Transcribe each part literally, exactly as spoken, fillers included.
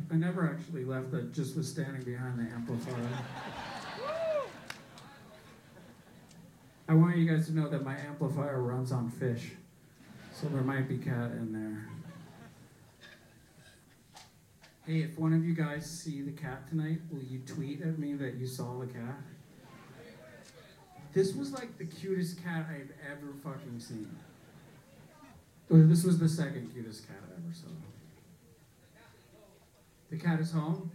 I never actually left. I just was standing behind the amplifier. I want you guys to know that my amplifier runs on fish, so there might be cat in there. Hey, if one of you guys see the cat tonight, will you tweet at me that you saw the cat? This was like the cutest cat I've ever fucking seen. Or this was the second cutest cat I ever saw. The cat is home?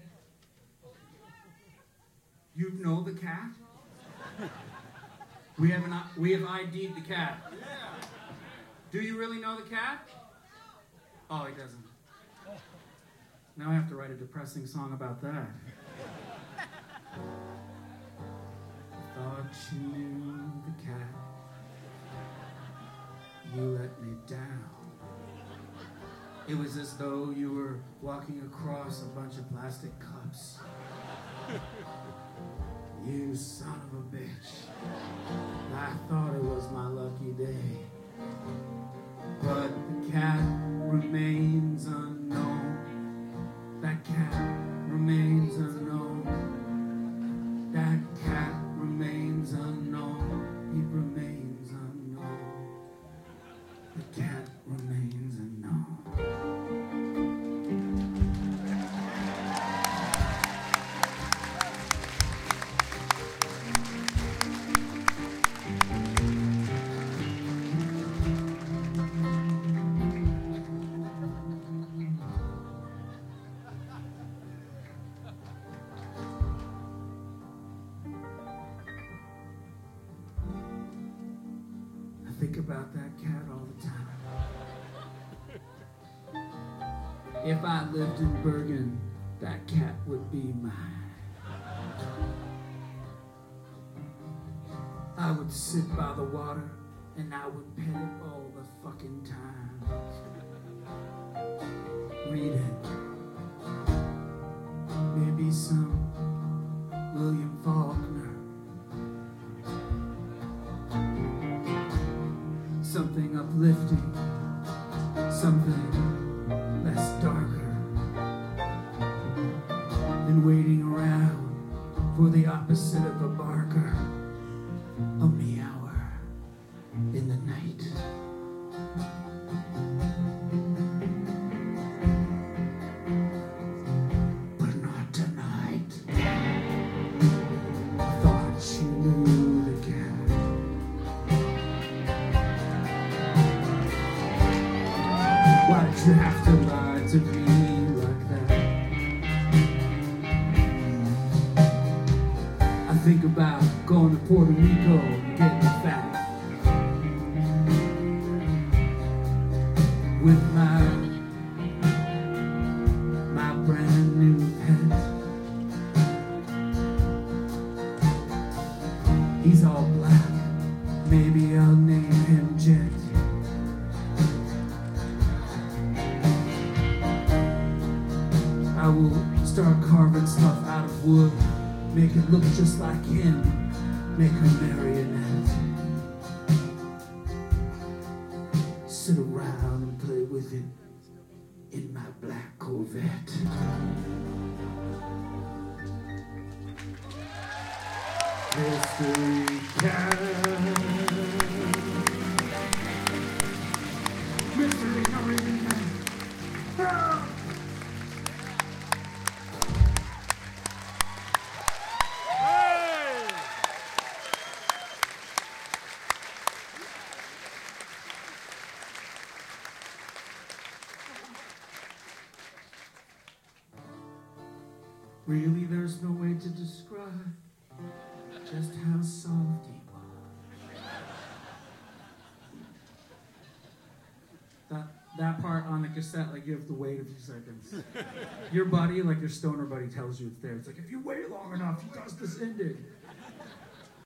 You know the cat? We have an we have I D'd the cat. Do you really know the cat? Oh, he doesn't. Now I have to write a depressing song about that. Thought you knew the cat. You let me down. It was as though you were walking across a bunch of plastic cups. You son of a bitch. I thought it was my lucky day. But the cat remains unknown. That cat remains unknown. That cat remains unknown. It remains unknown. The cat remains unknown. Think about that cat all the time. If I lived in Bergen, that cat would be mine. I would sit by the water and I would pet it all the fucking time. Read it. Maybe some William Faulkner. Something uplifting, something less darker than waiting around for the opposite of a barker, a meower in the night. But not tonight. I thought you knew the cat. Why'd you have to lie to me like that? I think about going to Puerto Rico and getting fat with my my brand new pet. He's all black. Maybe I'll name him Jet. I will start carving stuff out of wood, make it look just like him, make a marionette. Sit around and play with it in my black Corvette. Mystery cat. Mystery Caribbean cat. Ah! Really, there's no way to describe just how soft he was. That, that part on the cassette, like, you have to wait a few seconds. Your buddy, like your stoner buddy, tells you it's there. It's like, if you wait long enough, he does this ending.